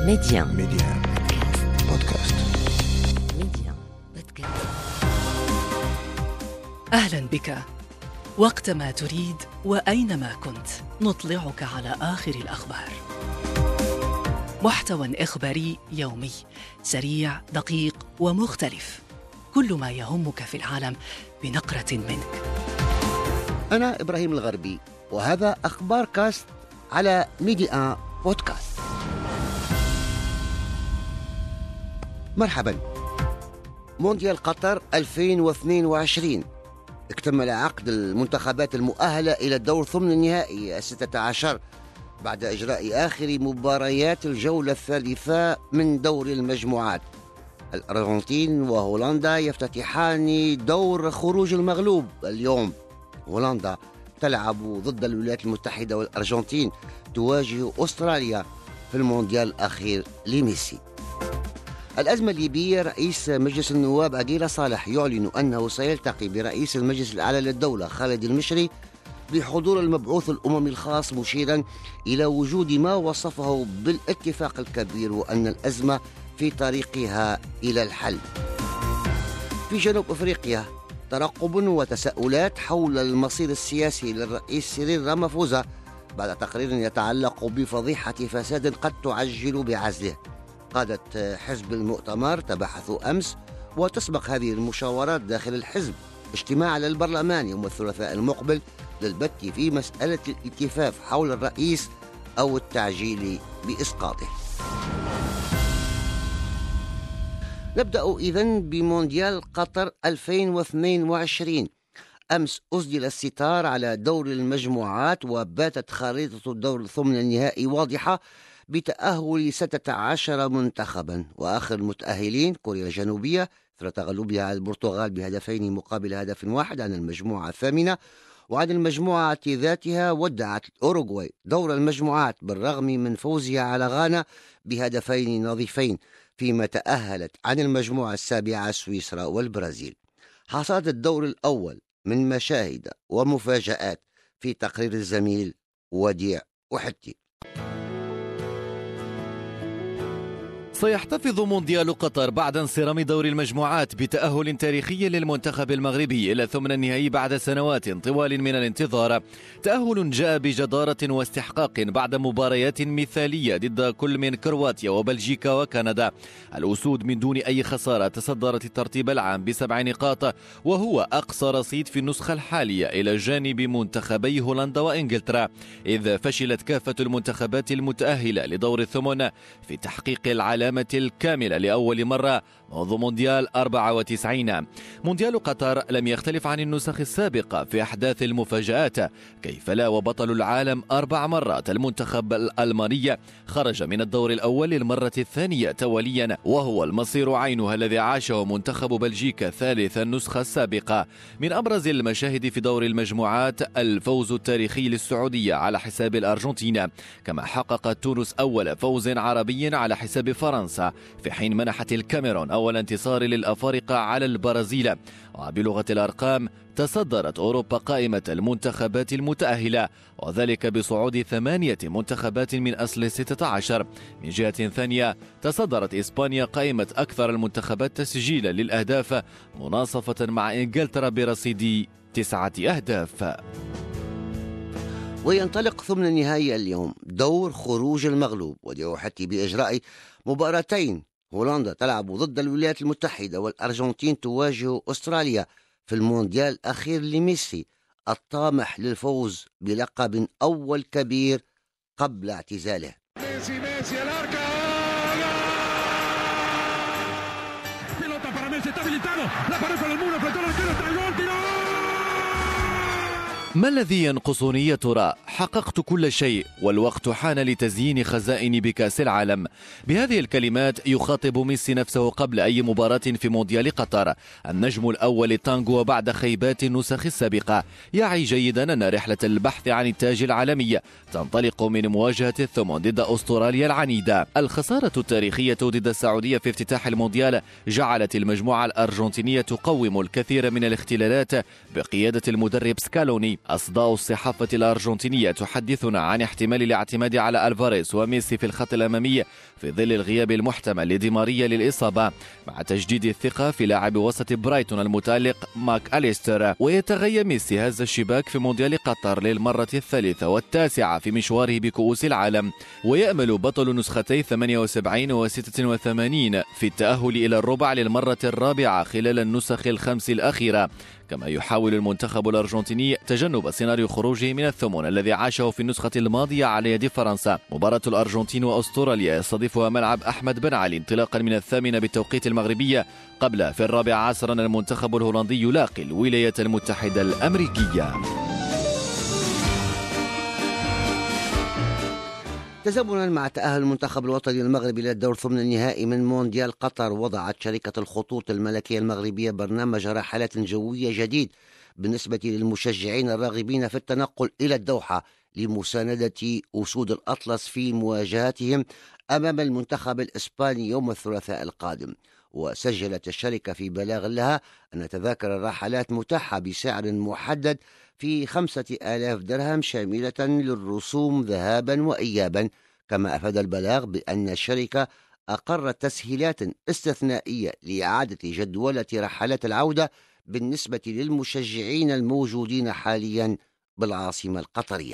ميديان بودكاست. ميديان بودكاست. أهلا بك. وقتما تريد وأينما كنت نطلعك على آخر الأخبار. محتوى إخباري يومي سريع دقيق ومختلف، كل ما يهمك في العالم بنقرة منك. أنا إبراهيم الغربي، وهذا أخبار كاست على ميديان بودكاست. مرحبا. مونديال قطر 2022 اكتمل عقد المنتخبات المؤهلة إلى الدور ثمن النهائي 16 بعد إجراء آخر مباريات الجولة الثالثة من دور المجموعات. الأرجنتين وهولندا يفتتحان دور خروج المغلوب اليوم. هولندا تلعب ضد الولايات المتحدة، والأرجنتين تواجه أستراليا في المونديال الأخير لميسي. الأزمة الليبية، رئيس مجلس النواب عقيلة صالح يعلن أنه سيلتقي برئيس المجلس الأعلى للدولة خالد المشري بحضور المبعوث الأممي الخاص، مشيرا إلى وجود ما وصفه بالاتفاق الكبير وأن الأزمة في طريقها إلى الحل. في جنوب أفريقيا ترقب وتساؤلات حول المصير السياسي للرئيس سيريل رامافوزا بعد تقرير يتعلق بفضيحة فساد قد تعجل بعزله. قادة حزب المؤتمر تبحثوا أمس، وتسبق هذه المشاورات داخل الحزب اجتماع للبرلمان يوم الثلاثاء المقبل للبت في مسألة الالتفاف حول الرئيس أو التعجيل بإسقاطه. نبدأ إذن بمونديال قطر 2022. أمس أسدل الستار على دور المجموعات، وباتت خريطة الدور ثمن النهائي واضحة بتأهل 16 منتخبا، وآخر المتأهلين كوريا الجنوبية إثر تغلبها على البرتغال بهدفين مقابل هدف واحد عن المجموعة الثامنة. وعن المجموعة ذاتها ودعت أوروغواي دور المجموعات بالرغم من فوزها على غانا بهدفين نظيفين، فيما تأهلت عن المجموعة السابعة سويسرا والبرازيل. حصاد الدور الأول من مشاهد ومفاجآت في تقرير الزميل وديع وحدي. سيحتفظ مونديال قطر بعد انصرام دور المجموعات بتأهل تاريخي للمنتخب المغربي إلى ثمن النهائي بعد سنوات طوال من الانتظار. تأهل جاء بجدارة واستحقاق بعد مباريات مثالية ضد كل من كرواتيا وبلجيكا وكندا. الأسود من دون أي خسارة تصدرت الترتيب العام ب7 نقاط، وهو أقصى رصيد في النسخة الحالية إلى جانب منتخبي هولندا وإنجلترا، إذ فشلت كافة المنتخبات المتأهلة لدور الثمن في تحقيق العلامة الكاملة لأول مرة منذ مونديال 94. مونديال قطر لم يختلف عن النسخ السابقة في أحداث المفاجآت، كيف لا وبطل العالم 4 مرات المنتخب الألماني خرج من الدور الأول للمرة الثانية تواليا، وهو المصير عينها الذي عاشه منتخب بلجيكا ثالث النسخة السابقة. من أبرز المشاهد في دور المجموعات الفوز التاريخي للسعودية على حساب الأرجنتين، كما حققت تونس أول فوز عربي على حساب فرنسا، في حين منحت الكاميرون أول انتصار للأفارقة على البرازيل. وبلغة الأرقام تصدرت أوروبا قائمة المنتخبات المتأهلة، وذلك بصعود 8 منتخبات من أصل 16. من جهة ثانية تصدرت إسبانيا قائمة أكثر المنتخبات تسجيلا للأهداف، مناصفة مع إنجلترا برصيد 9 أهداف. وينطلق ثمن النهائي اليوم دور خروج المغلوب، وديعو حتى بإجراء مباراتين. هولندا تلعب ضد الولايات المتحدة، والأرجنتين تواجه أستراليا في المونديال الأخير لميسي الطامح للفوز بلقب أول كبير قبل اعتزاله. ما الذي ينقصني يا ترى؟ حققت كل شيء والوقت حان لتزيين خزائني بكأس العالم. بهذه الكلمات يخاطب ميسي نفسه قبل أي مباراة في مونديال قطر. النجم الأول التانغو بعد خيبات النسخ السابقة يعي جيدا أن رحلة البحث عن التاج العالمي تنطلق من مواجهة الثمن ضد أستراليا العنيدة. الخسارة التاريخية ضد السعودية في افتتاح المونديال جعلت المجموعة الأرجنتينية تقوم الكثير من الاختلالات بقيادة المدرب سكالوني. أصداء الصحافة الأرجنتينية تحدثنا عن احتمال الاعتماد على ألفاريز وميسي في الخط الأمامي في ظل الغياب المحتمل لدي ماريا للإصابة، مع تجديد الثقة في لاعب وسط برايتون المتألق ماك أليستر. ويتغير ميسي هز الشباك في مونديال قطر للمرة الثالثة والتاسعة في مشواره بكؤوس العالم، ويأمل بطل نسختي 78 و 86 في التأهل إلى الربع للمرة الرابعة خلال النسخ الخمس الأخيرة. كما يحاول المنتخب الأرجنتيني تجنب سيناريو خروجه من الثمن الذي عاشه في النسخة الماضية على يد فرنسا. مباراة الأرجنتين وأستراليا يستضيفها ملعب أحمد بن علي انطلاقا من 8 بالتوقيت المغربي، قبل في 14 المنتخب الهولندي يلاقي الولايات المتحدة الأمريكية. تزامنا مع تأهل المنتخب الوطني المغربي إلى الدور ثمن النهائي من مونديال قطر، وضعت شركة الخطوط الملكية المغربية برنامج رحلات جوية جديد بالنسبة للمشجعين الراغبين في التنقل إلى الدوحة لمساندة أسود الأطلس في مواجهتهم أمام المنتخب الإسباني يوم الثلاثاء القادم. وسجلت الشركة في بلاغ لها أن تذاكر الرحلات متاحة بسعر محدد في 5000 درهم شاملة للرسوم ذهابا وإيابا. كما أفاد البلاغ بأن الشركة أقرت تسهيلات استثنائية لإعادة جدولة رحلات العودة بالنسبة للمشجعين الموجودين حاليا بالعاصمة القطرية.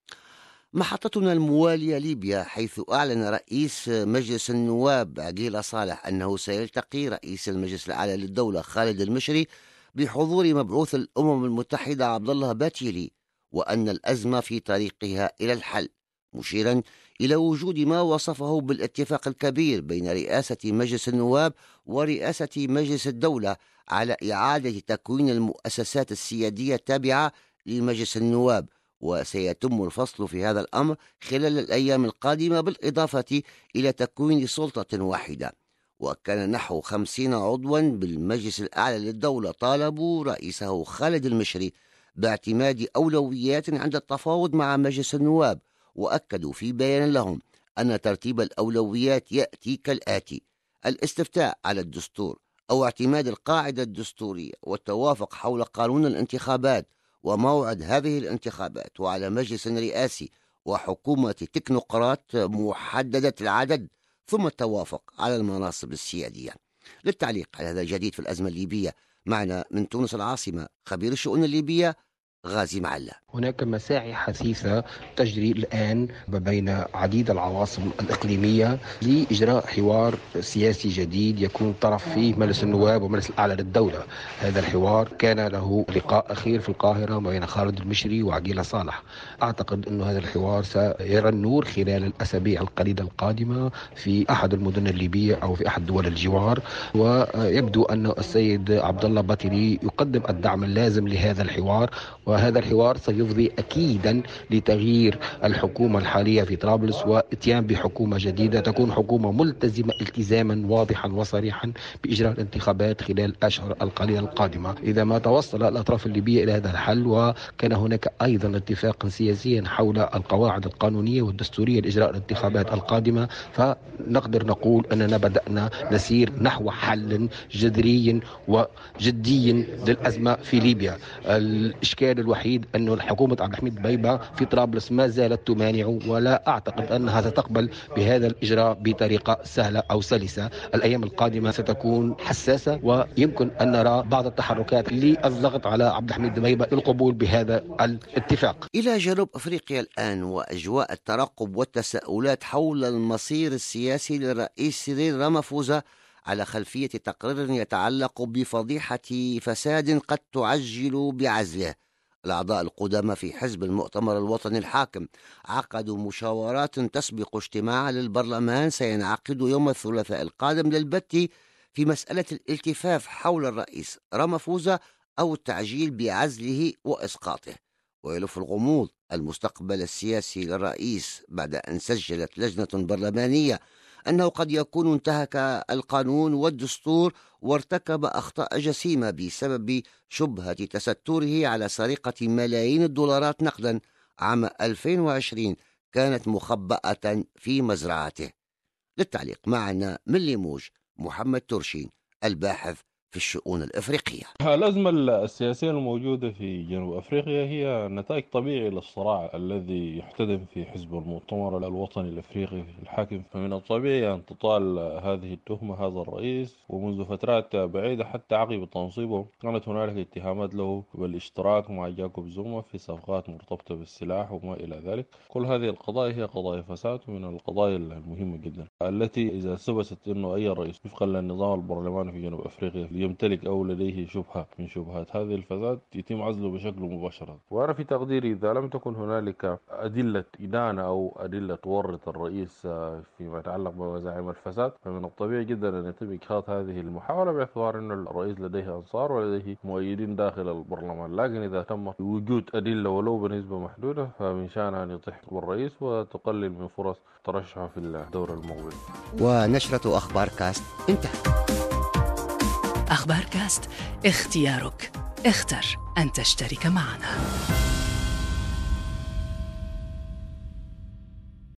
محطتنا الموالية ليبيا، حيث أعلن رئيس مجلس النواب عقيل صالح أنه سيلتقي رئيس المجلس الأعلى للدولة خالد المشري بحضور مبعوث الأمم المتحدة عبد الله باتيلي، وأن الأزمة في طريقها إلى الحل، مشيرا إلى وجود ما وصفه بالاتفاق الكبير بين رئاسة مجلس النواب ورئاسة مجلس الدولة على إعادة تكوين المؤسسات السيادية التابعة لمجلس النواب، وسيتم الفصل في هذا الأمر خلال الأيام القادمة، بالإضافة إلى تكوين سلطة واحدة. وكان نحو 50 عضوا بالمجلس الأعلى للدولة طالبوا رئيسه خالد المشري باعتماد أولويات عند التفاوض مع مجلس النواب، وأكدوا في بيان لهم أن ترتيب الأولويات يأتي كالآتي: الاستفتاء على الدستور أو اعتماد القاعدة الدستورية، والتوافق حول قانون الانتخابات وموعد هذه الانتخابات، وعلى مجلس رئاسي وحكومة تكنوقراط محددة العدد، ثم التوافق على المناصب السيادية. للتعليق على هذا الجديد في الأزمة الليبية معنا من تونس العاصمة خبير الشؤون الليبية غازي معلا. هناك مساعي حثيثة تجري الآن بين عديد العواصم الإقليمية لإجراء حوار سياسي جديد يكون طرف فيه مجلس النواب ومجلس الأعلى للدولة. هذا الحوار كان له لقاء أخير في القاهرة بين خالد المشري وعقيل صالح. أعتقد أن هذا الحوار سيرى النور خلال الأسابيع القليلة القادمة في أحد المدن الليبية أو في أحد دول الجوار، ويبدو أن السيد عبد الله باتيلي يقدم الدعم اللازم لهذا الحوار، وهذا الحوار سيفضي أكيدا لتغيير الحكومة الحالية في طرابلس واتيان بحكومة جديدة تكون حكومة ملتزمة التزاما واضحا وصريحا بإجراء الانتخابات خلال الأشهر القليلة القادمة. إذا ما توصل الأطراف الليبية إلى هذا الحل، وكان هناك أيضا اتفاقا سياسيا حول القواعد القانونية والدستورية لإجراء الانتخابات القادمة، فنقدر نقول أننا بدأنا نسير نحو حل جذري وجدي للأزمة في ليبيا. الإشكال الوحيد أن حكومة عبد الحميد دبيبة في طرابلس ما زالت تمانع، ولا أعتقد أنها ستقبل بهذا الإجراء بطريقة سهلة أو سلسة. الأيام القادمة ستكون حساسة، ويمكن أن نرى بعض التحركات للضغط على عبد الحميد دبيبة للقبول بهذا الاتفاق. إلى جنوب أفريقيا الآن، وأجواء الترقب والتساؤلات حول المصير السياسي للرئيس سيريل رامافوزا على خلفية تقرير يتعلق بفضيحة فساد قد تعجل بعزله. الأعضاء القدامى في حزب المؤتمر الوطني الحاكم عقدوا مشاورات تسبق اجتماع للبرلمان سينعقد يوم الثلاثاء القادم للبت في مسألة الالتفاف حول الرئيس رامافوزا أو التعجيل بعزله وإسقاطه. ويلف الغموض المستقبل السياسي للرئيس بعد أن سجلت لجنة برلمانية أنه قد يكون انتهك القانون والدستور وارتكب أخطاء جسيمة بسبب شبهة تستره على سرقة ملايين الدولارات نقدا عام 2020 كانت مخبأة في مزرعته. للتعليق معنا من ليموج محمد ترشين الباحث في الشؤون الإفريقية. الأزمة السياسية الموجودة في جنوب أفريقيا هي نتاج طبيعي للصراع الذي يحتدم في حزب المؤتمر الوطني الأفريقي الحاكم، فمن الطبيعي أن تطال هذه التهمة هذا الرئيس. ومنذ فترات بعيدة حتى عقب تنصيبه كانت هنالك اتهامات له بالاشتراك مع جاكوب زوما في صفقات مرتبطة بالسلاح وما إلى ذلك. كل هذه القضايا هي قضايا فساد، من القضايا المهمة جدا التي إذا ثبتت أنه أي رئيس وفقا للنظام البرلماني في جنوب أفريقيا يمتلك أو لديه شبهة من شبهات هذه الفساد يتم عزله بشكل مباشر. وأنا في تقديري إذا لم تكن هنالك أدلة إدانة أو أدلة تورط الرئيس فيما يتعلق بمزاعم الفساد، فمن الطبيعي جدا أن يتم إجهاض هذه المحاولة باعتبار أن الرئيس لديه أنصار ولديه مؤيدين داخل البرلمان. لكن إذا تم وجود أدلة ولو بنسبة محدودة فمن شأنها أن يطيح الرئيس وتقلل من فرص ترشحه في الدور المقبل. ونشرة أخبار كاست انتهت. أخبار كاست، اختيارك، اختر أن تشترك معنا.